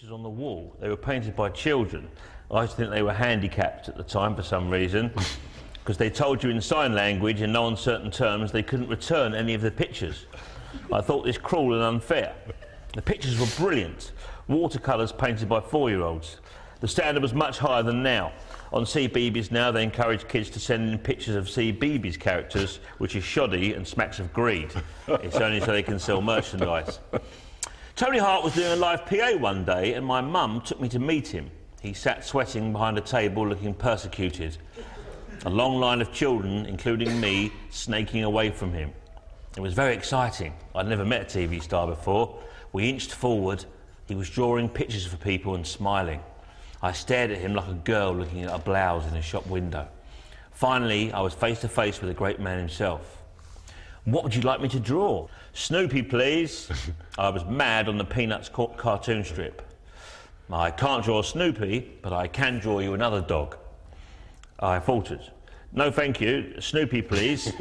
pictures on the wall. They were painted by children. I used to think they were handicapped at the time for some reason, because they told you in sign language in no uncertain terms they couldn't return any of the pictures. I thought this cruel and unfair. The pictures were brilliant. Watercolours painted by 4-year-olds. The standard was much higher than now. On CBeebies now they encourage kids to send in pictures of CBeebies characters, which is shoddy and smacks of greed. It's only so they can sell merchandise. Tony Hart was doing a live PA one day and my mum took me to meet him. He sat sweating behind a table looking persecuted. A long line of children, including me, snaking away from him. It was very exciting. I'd never met a TV star before. We inched forward. He was drawing pictures for people and smiling. I stared at him like a girl looking at a blouse in a shop window. Finally, I was face to face with the great man himself. What would you like me to draw? Snoopy, please. I was mad on the Peanuts cartoon strip. I can't draw Snoopy, but I can draw you another dog. I faltered. No, thank you. Snoopy, please.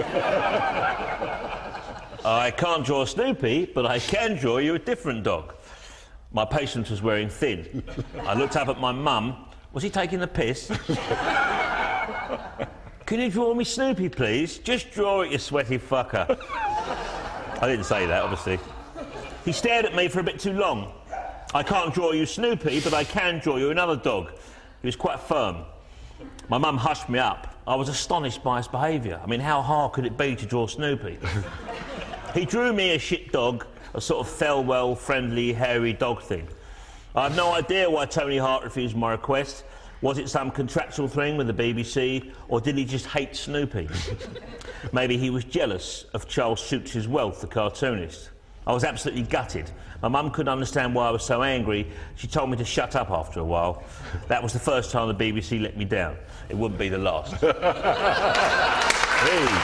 I can't draw Snoopy, but I can draw you a different dog. My patience was wearing thin. I looked up at my mum. Was he taking the piss? Can you draw me Snoopy, please? Just draw it, you sweaty fucker. I didn't say that, obviously. He stared at me for a bit too long. I can't draw you Snoopy, but I can draw you another dog. He was quite firm. My mum hushed me up. I was astonished by his behaviour. I mean, how hard could it be to draw Snoopy? He drew me a shit dog, a sort of Thelwell, friendly, hairy dog thing. I have no idea why Tony Hart refused my request. Was it some contractual thing with the BBC, or did he just hate Snoopy? Maybe he was jealous of Charles Schulz's wealth, the cartoonist. I was absolutely gutted. My mum couldn't understand why I was so angry. She told me to shut up after a while. That was the first time the BBC let me down. It wouldn't be the last. Hey.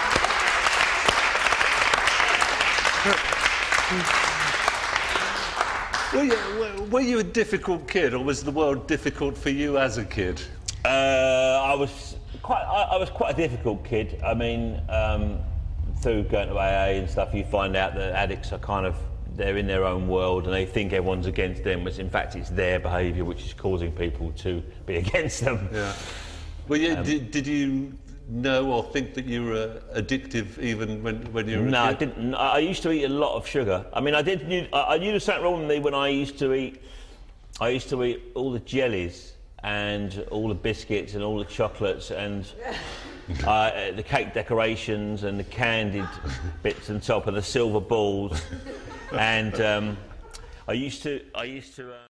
Were you a difficult kid, or was the world difficult for you as a kid? I was quite a difficult kid. I mean, through going to AA and stuff, you find out that addicts are they're in their own world and they think everyone's against them, but in fact it's their behaviour which is causing people to be against them. Yeah. Well, did you know or think that you were addictive even when you were a kid? No, I didn't. I used to eat a lot of sugar. I mean, I knew there was something wrong with me when I used to eat all the jellies and all the biscuits and all the chocolates and the cake decorations and the candied bits on top and the silver balls. And I used to